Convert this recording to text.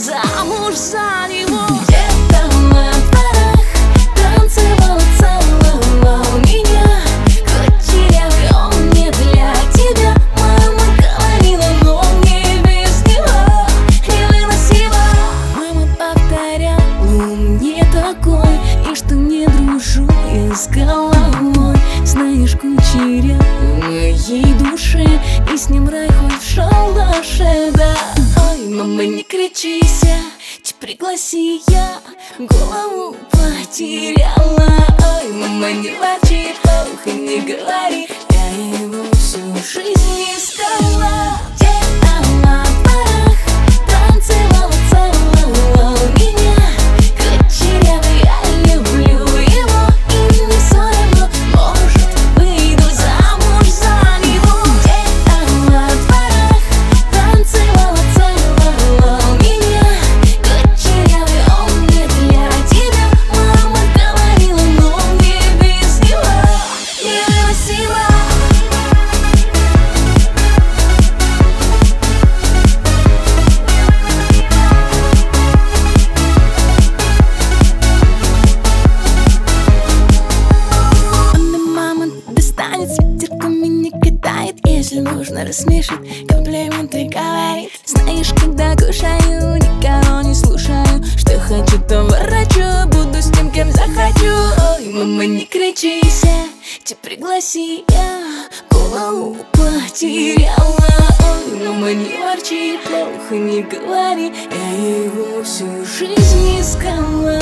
замуж за него. Где-то на дворах танцевал, целовал меня. Кучерявый он не для тебя. Мама говорила, но мне без него невыносимо. Мама повторяла мне такой, и что не дружу я с головой. Знаешь, кучерявый в моей душе, и с ним рай хоть в шалаше, да. Ой, мама, не кричися, тебя пригласи, я голову потеряла. Ой, мама, не ворчи, плохо не говори, я его всю жизнь искала. Где-то на дворах танцевал, целовал меня. Кучерявый, я люблю его, и мне все равно, может, выйду замуж за него. Где-то на дворах танцевал, целовал меня. Кучерявый он не для тебя. Мама говорила, но мне без него невыносимо. Мама достанет, с ветерками не катает, если нужно рассмешит, комплименты говорит. Знаешь, когда кушаю, никого не слушаю, что хочу, то ворочу, буду с тем, кем захочу. Ой, мама, не кричися, тебя пригласи, я голову потеряла. Ой, мама, не ворчи, плохо не говори, я его всю жизнь искала.